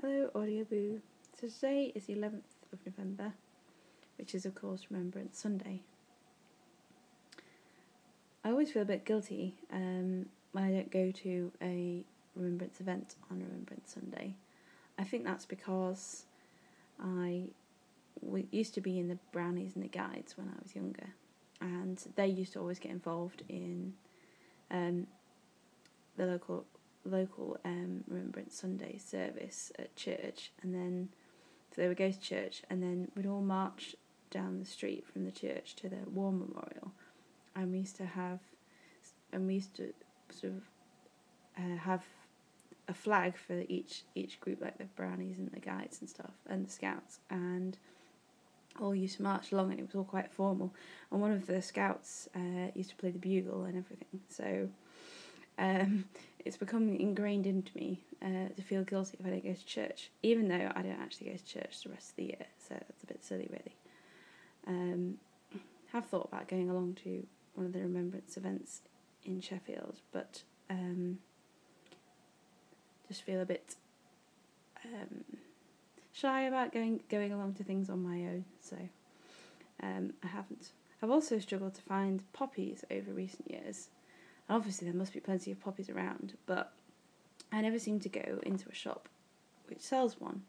Hello, Audioboo. So today is the 11th of November, which is of course Remembrance Sunday. I always feel a bit guilty when I don't go to a Remembrance event on Remembrance Sunday. I think that's because we used to be in the brownies and the guides when I was younger, and they used to always get involved in the local Remembrance Sunday service at church, and then so they would go to church and then we'd all march down the street from the church to the War Memorial, and we used to sort of have a flag for each group, like the brownies and the guides and stuff and the scouts, and all used to march along, and it was all quite formal, and one of the scouts used to play the bugle and everything, so it's become ingrained into me to feel guilty if I don't go to church, even though I don't actually go to church the rest of the year, so that's a bit silly really. Have thought about going along to one of the Remembrance events in Sheffield, but just feel a bit shy about going along to things on my own, so I haven't. I've also struggled to find poppies over recent years. Obviously there must be plenty of poppies around, but I never seem to go into a shop which sells one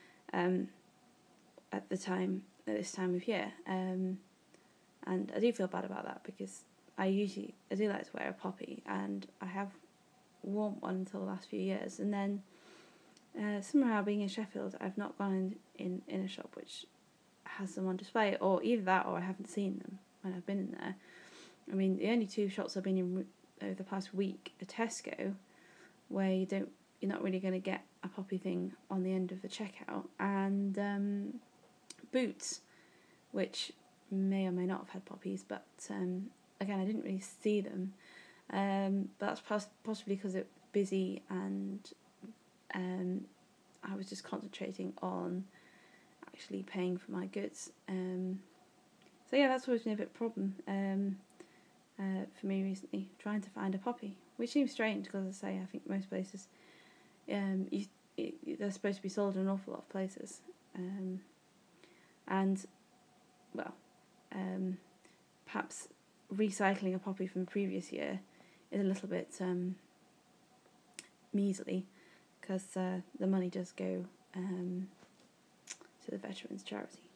at this time of year, and I do feel bad about that, because I do like to wear a poppy, and I have worn one until the last few years, and then somehow, being in Sheffield, I've not gone in a shop which has them on display, or either that or I haven't seen them when I've been in there. I mean, the only two shops I've been in over the past week are Tesco, where you're not really going to get a poppy thing on the end of the checkout, and Boots, which may or may not have had poppies, but again, I didn't really see them, but that's possibly because it was busy, and I was just concentrating on actually paying for my goods, so yeah, that's always been a bit of a problem for me recently, trying to find a poppy, which seems strange because, as I say, I think most places they're supposed to be sold in an awful lot of places, and well, perhaps recycling a poppy from the previous year is a little bit measly, because the money does go to the veterans charity.